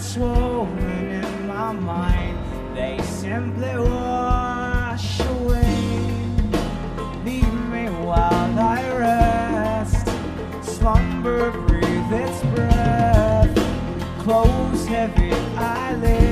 swollen in my mind, they simply wash away. Leave me while I rest, slumber breathe its breath, close heavy eyelids.